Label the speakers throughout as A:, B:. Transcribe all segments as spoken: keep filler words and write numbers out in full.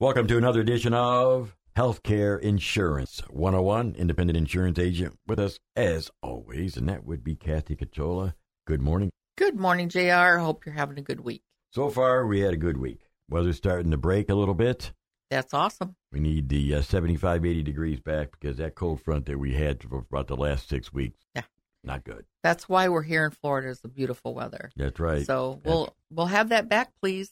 A: Welcome to another edition of Healthcare Insurance one oh one. Independent insurance agent with us as always, and that would be Kathy Cachola. Good morning.
B: Good morning, J R. Hope you're having a good week.
A: So far, we had a good week. Weather's starting to break a little bit.
B: That's awesome.
A: We need the uh, seventy-five, eighty degrees back because that cold front that we had for about the last six weeks,
B: yeah,
A: not good.
B: That's why we're here in Florida is the beautiful weather.
A: That's right.
B: So we'll That's... we'll have that back, please.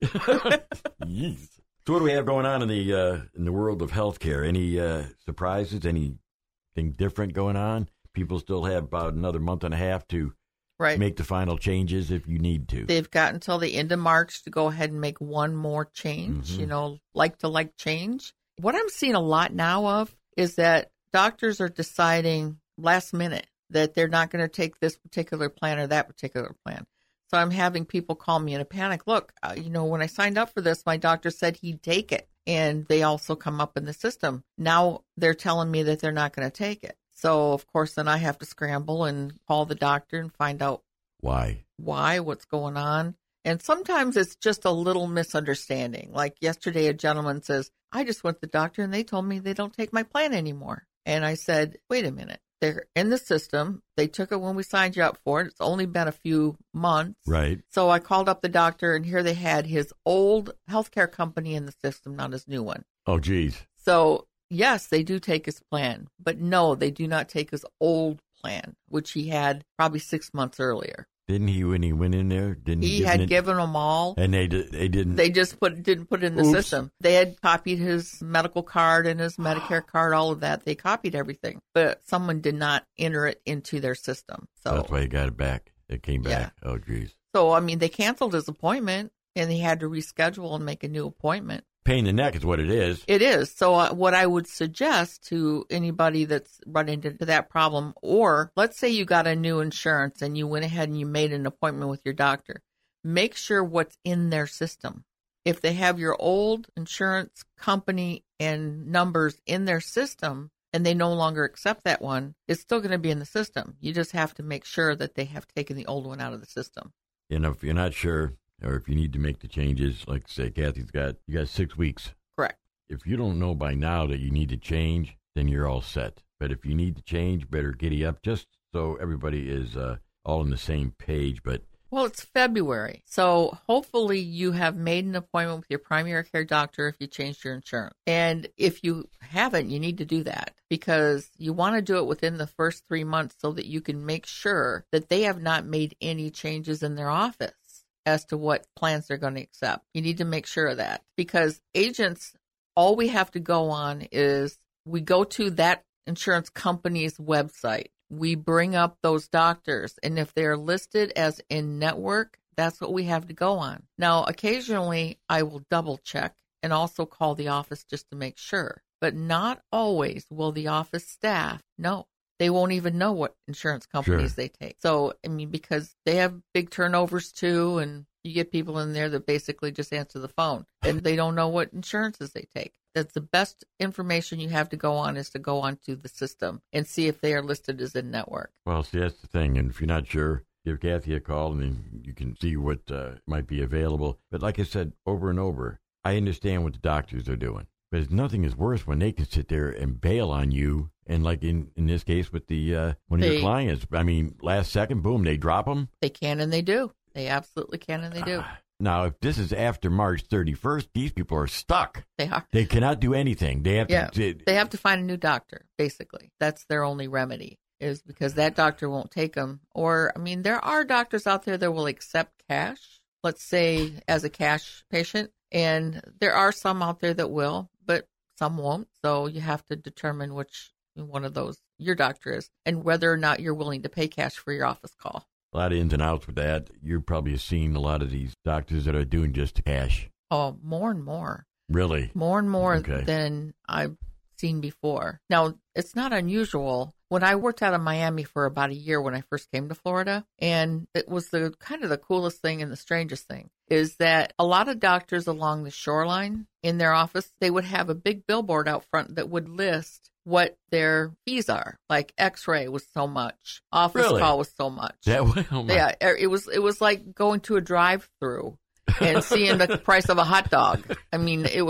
A: Yes. So what do we have going on in the uh, in the world of healthcare? Any uh, surprises? Anything different going on? People still have about another month and a half to right. make the final changes if you need to.
B: They've got until the end of March to go ahead and make one more change, mm-hmm. you know, like to like change. What I'm seeing a lot now of is that doctors are deciding last minute that they're not going to take this particular plan or that particular plan. So I'm having people call me in a panic. Look, uh, you know, when I signed up for this, my doctor said he'd take it. And they also come up in the system. Now they're telling me that they're not going to take it. So, of course, then I have to scramble and call the doctor and find out
A: why,
B: why, what's going on. And sometimes it's just a little misunderstanding. Like yesterday, a gentleman says, I just went to the doctor and they told me they don't take my plan anymore. And I said, wait a minute. They're in the system. They took it when we signed you up for it. It's only been a few months.
A: Right.
B: So I called up the doctor, and here they had his old healthcare company in the system, not his new one.
A: Oh, geez.
B: So, yes, they do take his plan. But no, they do not take his old plan, which he had probably six months earlier.
A: Didn't he, when he went in there? Didn't he?
B: He had it, given them all.
A: And they did, they didn't.
B: They just put didn't put it in the
A: Oops.
B: system. They had copied his medical card and his Medicare card, all of that. They copied everything. But someone did not enter it into their system. So
A: that's why he got it back. It came back. Yeah. Oh, geez.
B: So, I mean, they canceled his appointment, and he had to reschedule and make a new appointment.
A: Pain in the neck is what it is.
B: It is. So uh, what I would suggest to anybody that's run into that problem, or let's say you got a new insurance and you went ahead and you made an appointment with your doctor, make sure what's in their system. If they have your old insurance company and numbers in their system and they no longer accept that one, it's still going to be in the system. You just have to make sure that they have taken the old one out of the system.
A: And if you're not sure, or if you need to make the changes, like say Kathy's got, you got six weeks.
B: Correct.
A: If you don't know by now that you need to change, then you're all set. But if you need to change, better giddy up just so everybody is uh, all on the same page. But
B: well, it's February, so hopefully you have made an appointment with your primary care doctor if you changed your insurance. And if you haven't, you need to do that because you want to do it within the first three months so that you can make sure that they have not made any changes in their office as to what plans they're going to accept. You need to make sure of that because agents, all we have to go on is we go to that insurance company's website. We bring up those doctors, and if they're listed as in-network, that's what we have to go on. Now, occasionally, I will double-check and also call the office just to make sure, but not always will the office staff know. They won't even know what insurance companies sure. they take. So, I mean, because they have big turnovers too, and you get people in there that basically just answer the phone, and they don't know what insurances they take. That's the best information you have to go on is to go onto the system and see if they are listed as in network.
A: Well, see, that's the thing. And if you're not sure, give Kathy a call, and then you can see what uh, might be available. But like I said, over and over, I understand what the doctors are doing. But nothing is worse when they can sit there and bail on you. And like in, in this case with the uh, one of
B: they,
A: your clients, I mean, last second, boom, they drop them.
B: They can and they do. They absolutely can and they do. Uh,
A: now, if this is after March thirty-first, these people are stuck.
B: They are.
A: They cannot do anything. They have
B: yeah,
A: to.
B: They have to find a new doctor, basically. That's their only remedy, is because that doctor won't take them. Or, I mean, there are doctors out there that will accept cash, let's say as a cash patient. And there are some out there that will, but some won't. So you have to determine which one of those your doctor is and whether or not you're willing to pay cash for your office call.
A: A lot of ins and outs with that. You're probably seeing a lot of these doctors that are doing just cash.
B: Oh, more and more.
A: Really?
B: More and more
A: okay.
B: than I've seen before. Now, it's not unusual. When I worked out of Miami for about a year when I first came to Florida, and it was the kind of the coolest thing and the strangest thing, is that a lot of doctors along the shoreline in their office, they would have a big billboard out front that would list what their fees are. Like X-ray was so much, office
A: really?
B: call was so much.
A: That way, oh my.
B: Yeah, it was it was like going to a drive-through and seeing the price of a hot dog. I mean, it was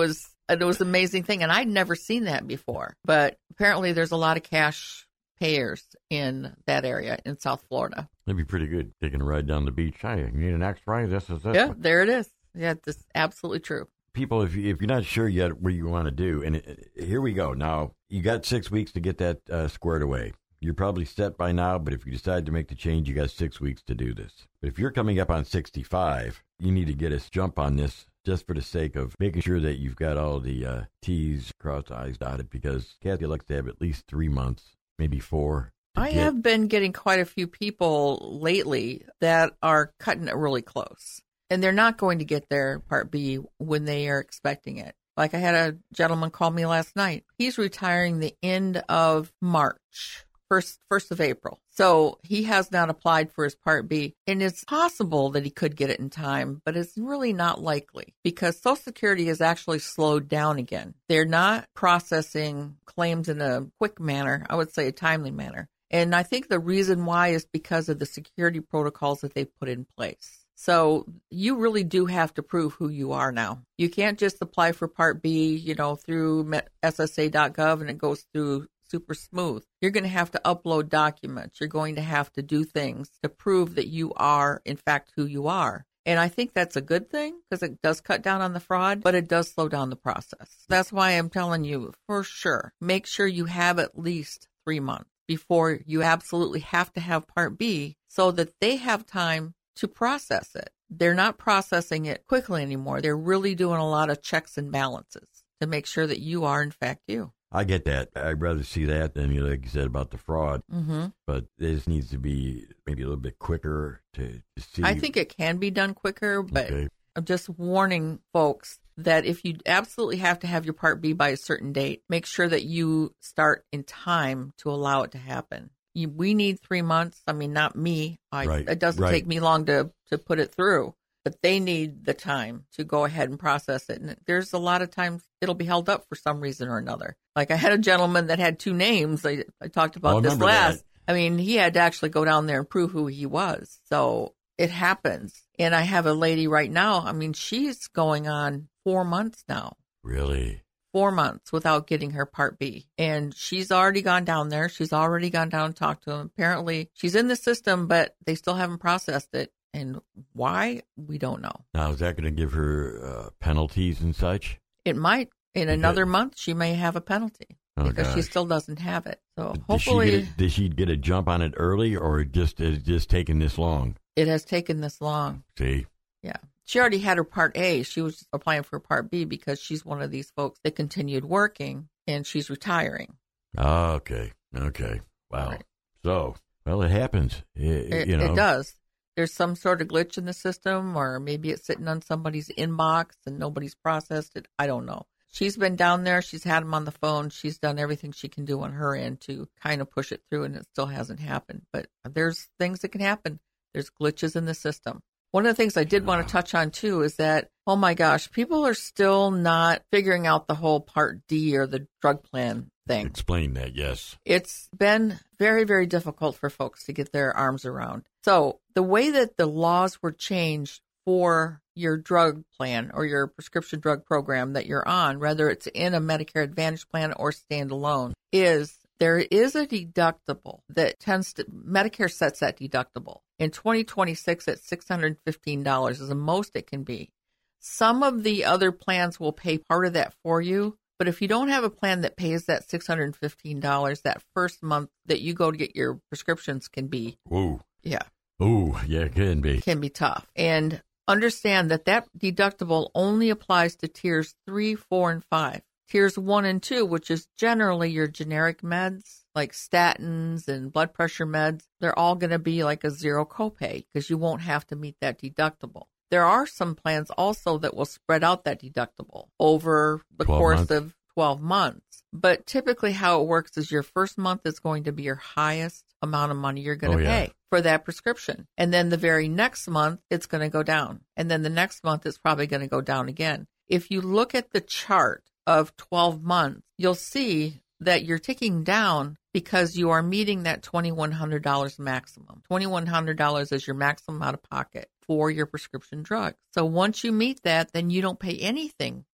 B: it was an amazing thing. And I'd never seen that before. But apparently there's a lot of cash payers in that area in South Florida.
A: That'd be pretty good. Taking a ride down the beach. Hey, you need an X-ray? This is it.
B: Yeah, there it is. Yeah, that's absolutely true.
A: People, if, you, if you're not sure yet what you want to do, and it, here we go. Now, you got six weeks to get that uh, squared away. You're probably set by now, but if you decide to make the change, you got six weeks to do this. But if you're coming up on sixty-five, you need to get a jump on this just for the sake of making sure that you've got all the uh, T's crossed, I's dotted, because Kathy likes to have at least three months, maybe four.
B: I
A: get...
B: have been getting quite a few people lately that are cutting it really close, and they're not going to get their Part B when they are expecting it. Like I had a gentleman call me last night. He's retiring the end of March. First, first of April. So he has not applied for his Part B, and it's possible that he could get it in time, but it's really not likely because Social Security has actually slowed down again. They're not processing claims in a quick manner, I would say a timely manner. And I think the reason why is because of the security protocols that they've put in place. So you really do have to prove who you are now. You can't just apply for Part B, you know, through S S A dot gov and it goes through super smooth. You're going to have to upload documents. You're going to have to do things to prove that you are, in fact, who you are. And I think that's a good thing because it does cut down on the fraud, but it does slow down the process. That's why I'm telling you, for sure, make sure you have at least three months before you absolutely have to have Part B so that they have time to process it. They're not processing it quickly anymore. They're really doing a lot of checks and balances to make sure that you are, in fact, you.
A: I get that. I'd rather see that than, you know, like you said about the fraud.
B: Mm-hmm.
A: But this needs to be maybe a little bit quicker to, to see.
B: I think it can be done quicker, but
A: okay.
B: I'm just warning folks that if you absolutely have to have your Part B by a certain date, make sure that you start in time to allow it to happen. You, we need three months. I mean, not me. I,
A: right.
B: It doesn't
A: right.
B: take me long to, to put it through. But they need the time to go ahead and process it. And there's a lot of times it'll be held up for some reason or another. Like I had a gentleman that had two names. I, I talked about
A: oh,
B: this last.
A: That.
B: I mean, he had to actually go down there and prove who he was. So it happens. And I have a lady right now. I mean, she's going on four months now.
A: Really?
B: Four months without getting her Part B. And she's already gone down there. She's already gone down and talked to him. Apparently, she's in the system, but they still haven't processed it. And why, we don't know.
A: Now, is that going to give her uh, penalties and such?
B: It might. In
A: because,
B: another month, she may have a penalty
A: oh
B: because
A: gosh.
B: she still doesn't have it. So
A: Did
B: hopefully,
A: she, get a, did she get a jump on it early, or just is just taking this long?
B: It has taken this long.
A: See?
B: Yeah. She already had her Part A. She was applying for Part B because she's one of these folks that continued working, and she's retiring.
A: Oh, okay. Okay. Wow.
B: Right.
A: So, well, it happens. It,
B: It,
A: you know.
B: it does. There's some sort of glitch in the system, or maybe it's sitting on somebody's inbox and nobody's processed it. I don't know. She's been down there. She's had him on the phone. She's done everything she can do on her end to kind of push it through, and it still hasn't happened. But there's things that can happen. There's glitches in the system. One of the things I did want to touch on, too, is that, oh, my gosh, people are still not figuring out the whole Part D or the drug plan thing.
A: Explain that, yes.
B: It's been very, very difficult for folks to get their arms around. So the way that the laws were changed for your drug plan or your prescription drug program that you're on, whether it's in a Medicare Advantage plan or standalone, is there is a deductible that tends to, Medicare sets that deductible. In twenty twenty-six, at six hundred fifteen dollars is the most it can be. Some of the other plans will pay part of that for you, but if you don't have a plan that pays that six hundred fifteen dollars, that first month that you go to get your prescriptions can be,
A: Ooh.
B: yeah,
A: Ooh, yeah, it can be.
B: can be tough. And understand that that deductible only applies to tiers three, four, and five. Tiers one and two, which is generally your generic meds like statins and blood pressure meds, they're all going to be like a zero copay because you won't have to meet that deductible. There are some plans also that will spread out that deductible over the course
A: months.
B: of twelve months. But typically how it works is your first month is going to be your highest amount of money you're going to
A: Oh, yeah.
B: pay for that prescription. And then the very next month, it's going to go down. And then the next month, it's probably going to go down again. If you look at the chart of twelve months, you'll see that you're ticking down because you are meeting that twenty-one hundred dollars maximum. twenty-one hundred dollars is your maximum out of pocket for your prescription drug. So once you meet that, then you don't pay anything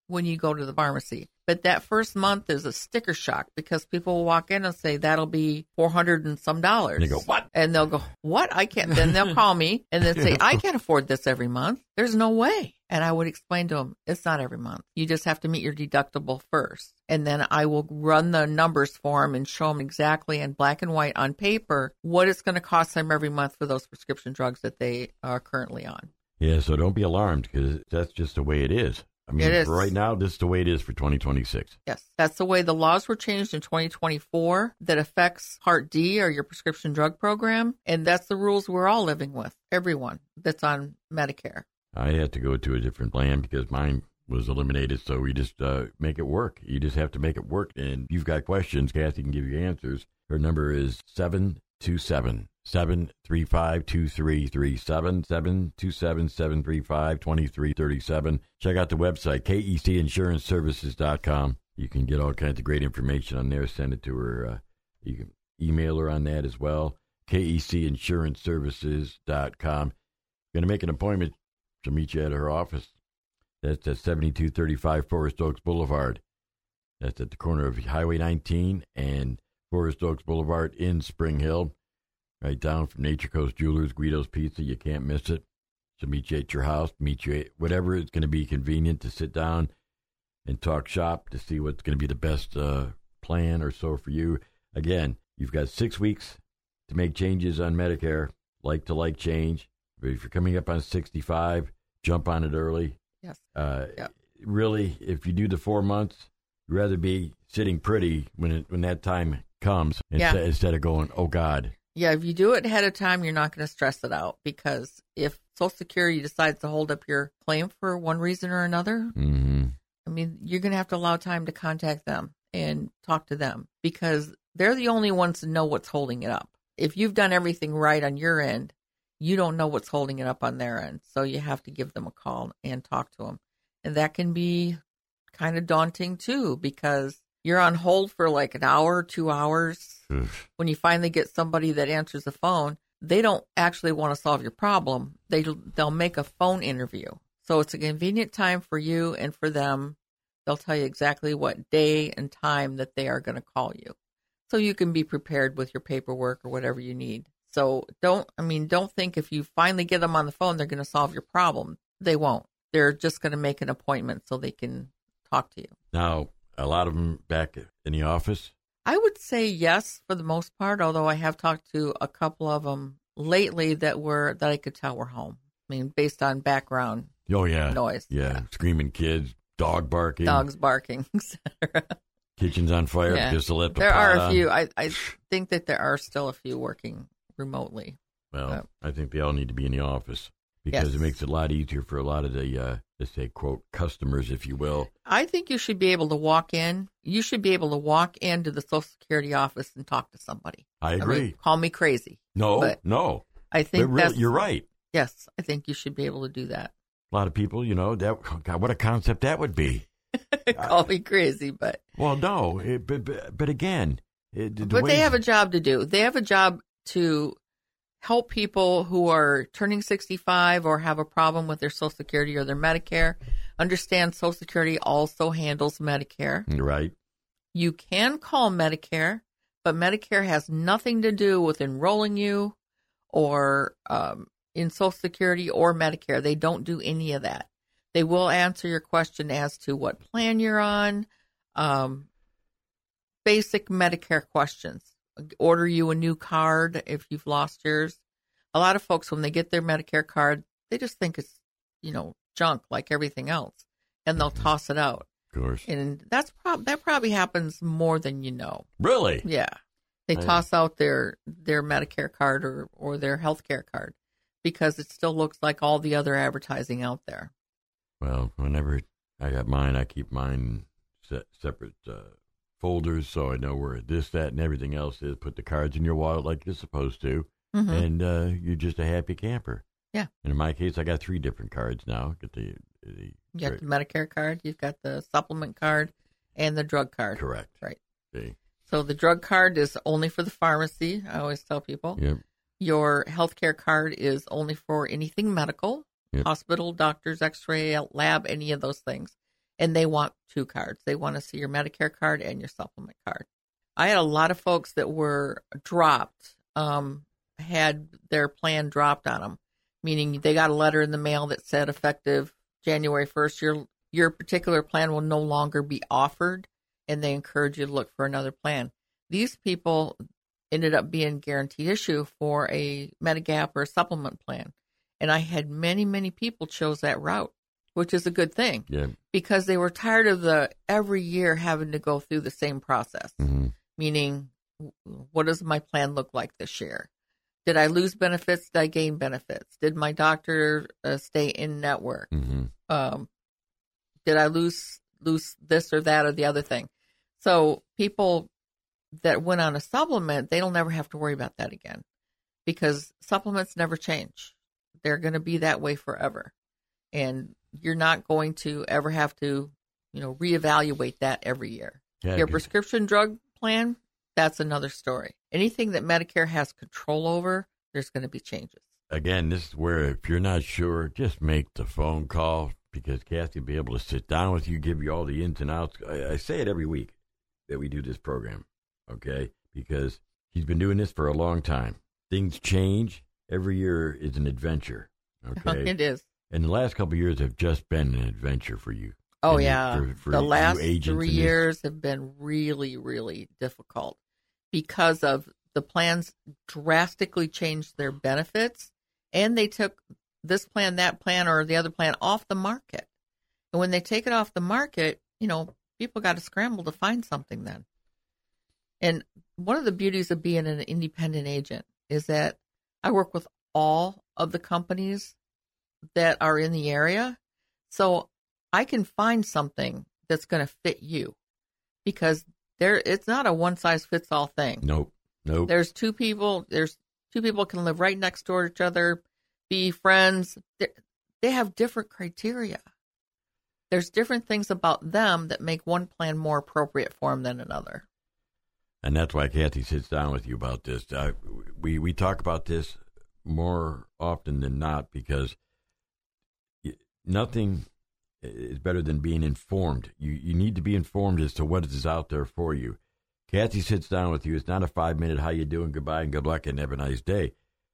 B: when you go to the pharmacy. But that first month is a sticker shock because people will walk in and say, that'll be four hundred and some dollars.
A: And you go, what?
B: And they'll go, what? I can't. Then they'll call me and then say, I can't afford this every month. There's no way. And I would explain to them, it's not every month. You just have to meet your deductible first. And then I will run the numbers for them and show them exactly in black and white on paper what it's going to cost them every month for those prescription drugs that they are currently on.
A: Yeah, so don't be alarmed because that's just the way it is. I mean,
B: It is.
A: for right now, this is the way it is for twenty twenty-six.
B: Yes, that's the way the laws were changed in twenty twenty-four that affects Part D or your prescription drug program. And that's the rules we're all living with, everyone that's on Medicare.
A: I had to go to a different plan because mine was eliminated, so we just uh, make it work. You just have to make it work. And if you've got questions, Kathy can give you answers. Her number is seven two seven, seven three five, two three three seven, seven two seven, seven three five, two three three seven. Check out the website, K E C insurance services dot com. You can get all kinds of great information on there. Send it to her. Uh, you can email her on that as well, K E C insurance services dot com. Going to make an appointment. She'll meet you at her office. That's at seventy-two thirty-five Forest Oaks Boulevard. That's at the corner of Highway nineteen and Forest Oaks Boulevard in Spring Hill. Right down from Nature Coast Jewelers, Guido's Pizza. You can't miss it. She'll meet you at your house, meet you at whatever is going to be convenient to sit down and talk shop to see what's going to be the best uh, plan or so for you. Again, you've got six weeks to make changes on Medicare, like to like change. But if you're coming up on sixty-five, jump on it early.
B: Yes.
A: Uh,
B: yep.
A: Really, if you do the four months, you'd rather be sitting pretty when it, when that time comes instead,
B: Yeah.
A: instead of going, oh, God.
B: Yeah, if you do it ahead of time, you're not going to stress it out because if Social Security decides to hold up your claim for one reason or another,
A: Mm-hmm.
B: I mean, you're going to have to allow time to contact them and talk to them because they're the only ones to know what's holding it up. If you've done everything right on your end, you don't know what's holding it up on their end. So you have to give them a call and talk to them. And that can be kind of daunting too because you're on hold for like an hour, two hours.
A: Oof.
B: When you finally get somebody that answers the phone, they don't actually want to solve your problem. They, they'll make a phone interview. So it's a convenient time for you and for them. They'll tell you exactly what day and time that they are going to call you. So you can be prepared with your paperwork or whatever you need. So don't, I mean, don't think if you finally get them on the phone, they're going to solve your problem. They won't. They're just going to make an appointment so they can talk to you.
A: Now, a lot of them back in the office?
B: I would say yes for the most part, although I have talked to a couple of them lately that were, that I could tell were home. I mean, based on background
A: Oh, yeah.
B: noise.
A: Yeah.
B: Yeah.
A: Screaming kids, dog barking.
B: Dogs barking, et cetera.
A: Kitchen's on fire
B: Yeah.
A: because they left the
B: There
A: pot
B: are a
A: on.
B: few. I, I think that there are still a few working remotely.
A: Well,
B: Uh,
A: I think they all need to be in the office because
B: Yes.
A: it makes it a lot easier for a lot of the, uh, let's say, quote, customers, if you will.
B: I think you should be able to walk in. You should be able to walk into the Social Security office and talk to somebody.
A: I
B: I
A: agree.
B: mean, call me crazy.
A: no,
B: but
A: no.
B: I
A: But
B: think
A: really,
B: that's,
A: you're right.
B: yes, I think you should be able to do that.
A: A lot of people, you know, that God, what a concept that would be.
B: Call me crazy, but
A: Well, no, it, but, but but again, it, the
B: but
A: way-
B: they have a job to do. They have a job to help people who are turning sixty-five or have a problem with their Social Security or their Medicare. Understand Social Security also handles Medicare.
A: right.
B: You can call Medicare, but Medicare has nothing to do with enrolling you or um, in Social Security or Medicare. They don't do any of that. They will answer your question as to what plan you're on, um, basic Medicare questions. Order you a new card if you've lost yours. A lot of folks, when they get their Medicare card, they just think it's, you know, junk like everything else, and they'll toss it out.
A: Of course.
B: And that's prob- that probably happens more than you know.
A: Really?
B: Yeah. They
A: I-
B: toss out their, their Medicare card or, or their health care card because it still looks like all the other advertising out there.
A: Well, whenever I got mine, I keep mine se- separate uh, folders so I know where this, that, and everything else is. Put the cards in your wallet like you're supposed to,
B: Mm-hmm.
A: and uh, you're just a happy camper.
B: Yeah.
A: And in my case, I got three different cards now. Got the, the
B: You got the Medicare card, you've got the supplement card, and the drug card.
A: correct.
B: Right.
A: See?
B: So the drug card is only for the pharmacy. I always tell people.
A: Yep.
B: Your health care card is only for anything medical,
A: Yep.
B: hospital, doctors, x-ray, lab, any of those things. and they want two cards. They want to see your Medicare card and your supplement card. I had a lot of folks that were dropped, um, had their plan dropped on them, meaning they got a letter in the mail that said effective January first, your your particular plan will no longer be offered, and they encourage you to look for another plan. These people ended up being guaranteed issue for a Medigap or a supplement plan. And I had many, many people chose that route, which is a good thing.
A: Yeah.
B: Because they were tired of the every year having to go through the same process.
A: Mm-hmm.
B: Meaning, what does my plan look like this year? Did I lose benefits? Did I gain benefits? Did my doctor uh, stay in network?
A: Mm-hmm.
B: Um, did I lose lose this or that or the other thing? So people that went on a supplement, they'll never have to worry about that again, because supplements never change. They're going to be that way forever, and you're not going to ever have to, you know, reevaluate that every year.
A: Yeah,
B: Your
A: 'cause-
B: prescription drug plan, that's another story. Anything that Medicare has control over, there's going to be changes.
A: Again, this is where if you're not sure, just make the phone call, because Kathy will be able to sit down with you, give you all the ins and outs. I, I say it every week that we do this program, okay? Because she's been doing this for a long time. Things change. Every year is an adventure, okay?
B: It is.
A: And the last couple of years have just been an adventure for you.
B: Oh,
A: And
B: yeah.
A: for- for
B: the
A: you
B: last
A: agents
B: three
A: in this-
B: years have been really, really difficult because of the plans drastically changed their benefits, and they took this plan, that plan, or the other plan off the market. And when they take it off the market, you know, people got to scramble to find something then. And one of the beauties of being an independent agent is that I work with all of the companies that are in the area. So I can find something that's going to fit you, because there it's not a one size fits all thing.
A: Nope. Nope.
B: There's two people, there's two people can live right next door to each other, be friends. They, they have different criteria. There's different things about them that make one plan more appropriate for them than another.
A: And that's why Kathy sits down with you about this. I, we, we talk about this more often than not, because nothing is better than being informed. You you need to be informed as to what is out there for you. Kathy sits down with you. It's not a five-minute, how you doing, goodbye, and good luck, and have a nice day.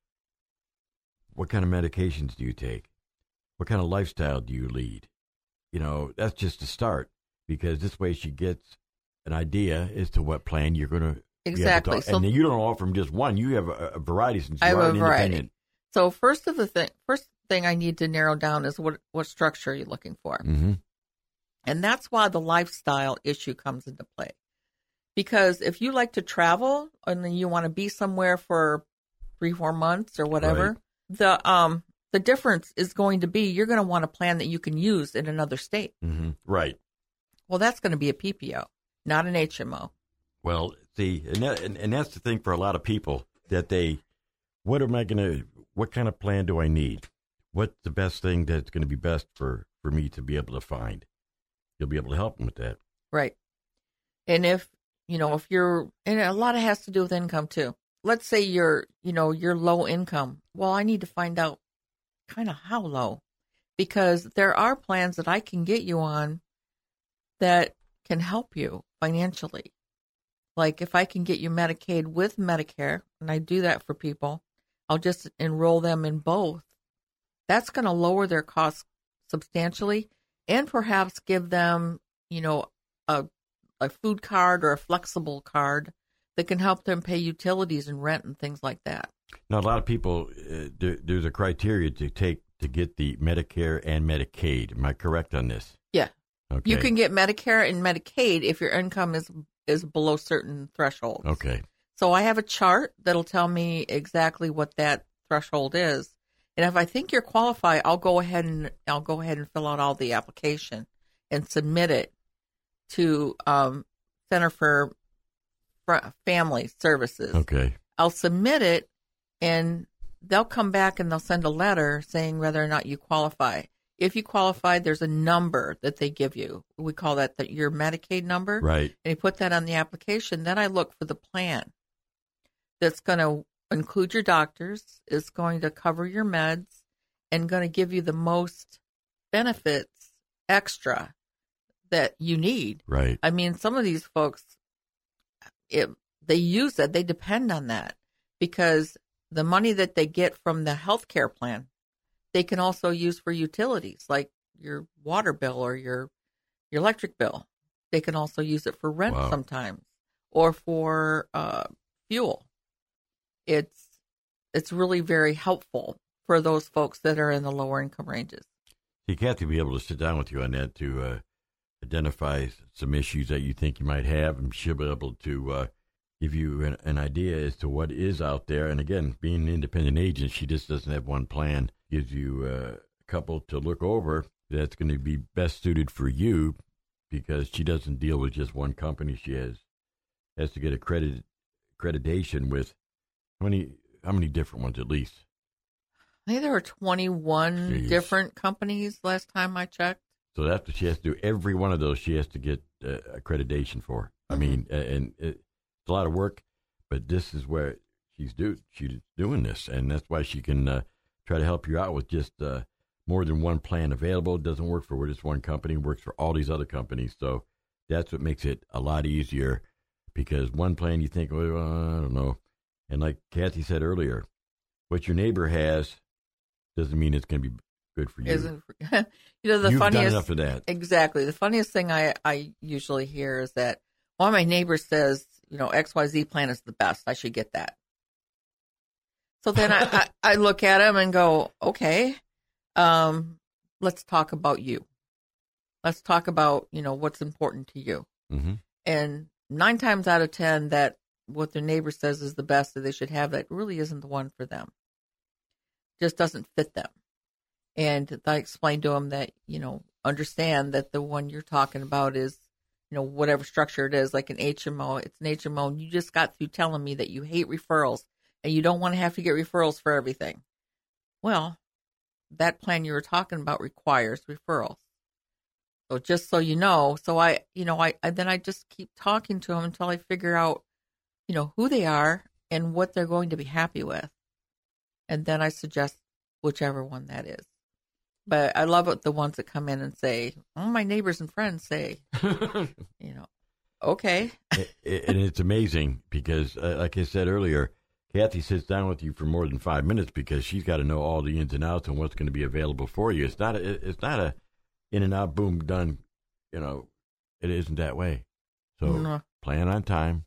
A: What kind of medications do you take? What kind of lifestyle do you lead? You know, that's just a start, because this way she gets an idea as to what plan you're going to
B: Exactly.
A: Talk,
B: So
A: and you don't offer them just one. You have a, a variety, since you
B: I have
A: are
B: a
A: an
B: variety.
A: independent.
B: So first of the thing, first thing I need to narrow down is what what structure are you looking for,
A: Mm-hmm.
B: and that's why the lifestyle issue comes into play. Because if you like to travel and then you want to be somewhere for three, four months or whatever,
A: Right.
B: the um the difference is going to be you're going to want a plan that you can use in another state.
A: Mm-hmm. Right.
B: Well, that's going to be a P P O, not an H M O.
A: Well, see, and, that, and and that's the thing for a lot of people, that they, what am I going to, what kind of plan do I need? What's the best thing that's going to be best for, for me to be able to find? You'll be able to help them with that.
B: Right. And if, you know, if you're, and a lot of it has to do with income too. Let's say you're, you know, you're low income. Well, I need to find out kind of how low, because there are plans that I can get you on that can help you financially. Like if I can get you Medicaid with Medicare, and I do that for people, I'll just enroll them in both. That's going to lower their costs substantially, and perhaps give them, you know, a a food card or a flexible card that can help them pay utilities and rent and things like that.
A: Now, a lot of people, uh, there, there's a criteria to take to get the Medicare and Medicaid. Am I correct on this?
B: Yeah.
A: Okay.
B: You can get Medicare and Medicaid if your income is is below certain thresholds.
A: Okay.
B: So I have a chart that'll tell me exactly what that threshold is. And if I think you're qualified, I'll go ahead and I'll go ahead and fill out all the application and submit it to um, Center for Fr- Family Services.
A: Okay.
B: I'll submit it, and they'll come back and they'll send a letter saying whether or not you qualify. If you qualify, there's a number that they give you. We call that the, your Medicaid number.
A: Right.
B: And you put that on the application. Then I look for the plan that's going to include your doctors, is going to cover your meds, and going to give you the most benefits extra that you need.
A: Right.
B: I mean, some of these folks, it, they use that, they depend on that because the money that they get from the health care plan, they can also use for utilities like your water bill or your your electric bill. They can also use it for rent
A: Wow.
B: sometimes or for uh, fuel. It's it's really very helpful for those folks that are in the lower income ranges.
A: See, Kathy will be able to sit down with you on that to uh, identify some issues that you think you might have, and she'll be able to uh, give you an, an idea as to what is out there. And again, being an independent agent, she just doesn't have one plan. Gives you uh, a couple to look over that's going to be best suited for you because she doesn't deal with just one company. She has has to get accredited accreditation with how many how many different ones at least?
B: I think there were twenty-one
A: Jeez.
B: different companies last time I checked.
A: So that's what she has to do. Every one of those she has to get uh, accreditation for. I
B: Mhm.
A: mean, uh, and it, it's a lot of work, but this is where she's do she's doing this, and that's why she can uh, try to help you out with just uh, more than one plan available. It doesn't work for just one company; it works for all these other companies. So that's what makes it a lot easier because one plan you think, well, I don't know, and like Kathy said earlier, what your neighbor has doesn't mean it's going to be good for you.
B: Isn't you know the
A: You've done
B: funniest
A: enough of that.
B: Exactly. The funniest thing I, I usually hear is that one of my neighbors says, you know, X Y Z plan is the best. I should get that. So then I, I, I look at him and go, okay, um, let's talk about you. Let's talk about, you know, what's important to you.
A: Mm-hmm.
B: And nine times out of ten, that what their neighbor says is the best that they should have, that really isn't the one for them. Just doesn't fit them. And I explained to them that, you know, understand that the one you're talking about is, you know, whatever structure it is, like an H M O. It's an H M O, and you just got through telling me that you hate referrals and you don't want to have to get referrals for everything. Well, that plan you were talking about requires referrals. So just so you know, so I, you know, I, I then I just keep talking to them until I figure out, you know, who they are and what they're going to be happy with. And then I suggest whichever one that is. But I love it, the ones that come in and say, oh, my neighbors and friends say, you know, okay.
A: and it's amazing because, uh, like I said earlier, Kathy sits down with you for more than five minutes because she's got to know all the ins and outs and what's going to be available for you. It's not a, it's not a in and out, boom, done. You know, it isn't that way. So
B: No.
A: plan on time.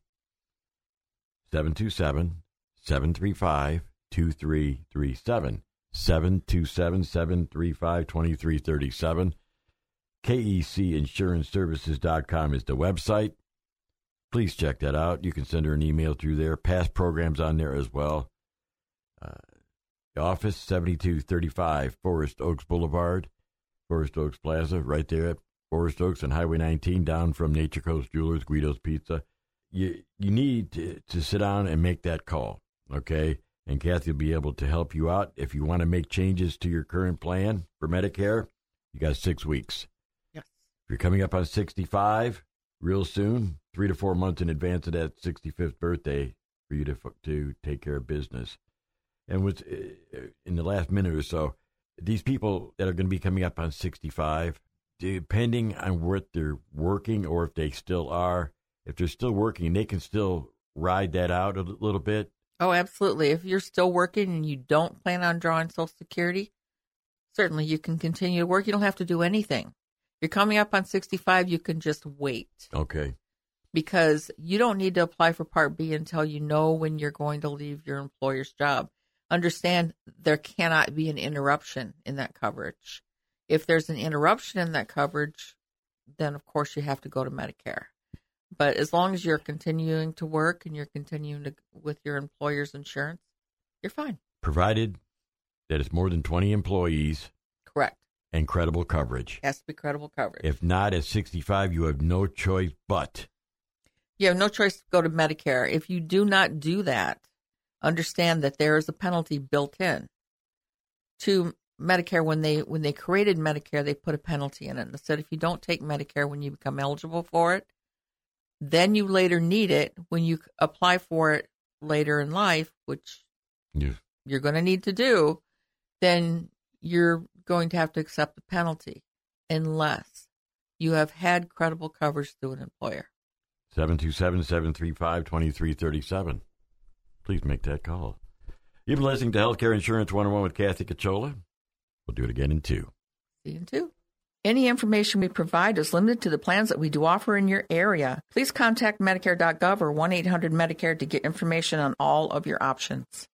A: seven two seven, seven three five, two three three seven. seven two seven, seven three five, two three three seven. K E C insurance services dot com is the website. Please check that out. You can send her an email through there. Past programs on there as well. Uh, the office, seventy-two thirty-five Forest Oaks Boulevard, Forest Oaks Plaza, right there at Forest Oaks and Highway nineteen, down from Nature Coast Jewelers, Guido's Pizza. You, you need to, to sit down and make that call, okay? And Kathy will be able to help you out. If you want to make changes to your current plan for Medicare, you got six weeks.
B: Yes.
A: If you're coming up on sixty-five real soon, three to four months in advance of that sixty-fifth birthday for you to to take care of business. And what's in the last minute or so, these people that are going to be coming up on sixty-five, depending on what they're working or if they still are, if they're still working, they can still ride that out a little bit.
B: Oh, absolutely. If you're still working and you don't plan on drawing Social Security, certainly you can continue to work. You don't have to do anything. You're coming up on sixty-five, you can just wait.
A: Okay.
B: Because you don't need to apply for Part B until you know when you're going to leave your employer's job. Understand there cannot be an interruption in that coverage. If there's an interruption in that coverage, then of course you have to go to Medicare. But as long as you're continuing to work and you're continuing to, with your employer's insurance, you're fine.
A: Provided that it's more than twenty employees.
B: Correct.
A: And credible coverage.
B: Has to be credible coverage.
A: If not, at sixty-five, you have no choice but.
B: You have no choice to go to Medicare. If you do not do that, understand that there is a penalty built in to Medicare. When they when they created Medicare, they put a penalty in it. They said if you don't take Medicare when you become eligible for it, then you later need it when you apply for it later in life, which
A: yes.
B: you're going to need to do, then you're going to have to accept the penalty unless you have had credible coverage through an employer.
A: seven two seven, seven three five, two three three seven. Please make that call. You've been listening to Healthcare Insurance one oh one with Kathy Cachola. We'll do it again in two.
B: See you in two. Any information we provide is limited to the plans that we do offer in your area. Please contact Medicare dot gov or one eight hundred Medicare to get information on all of your options.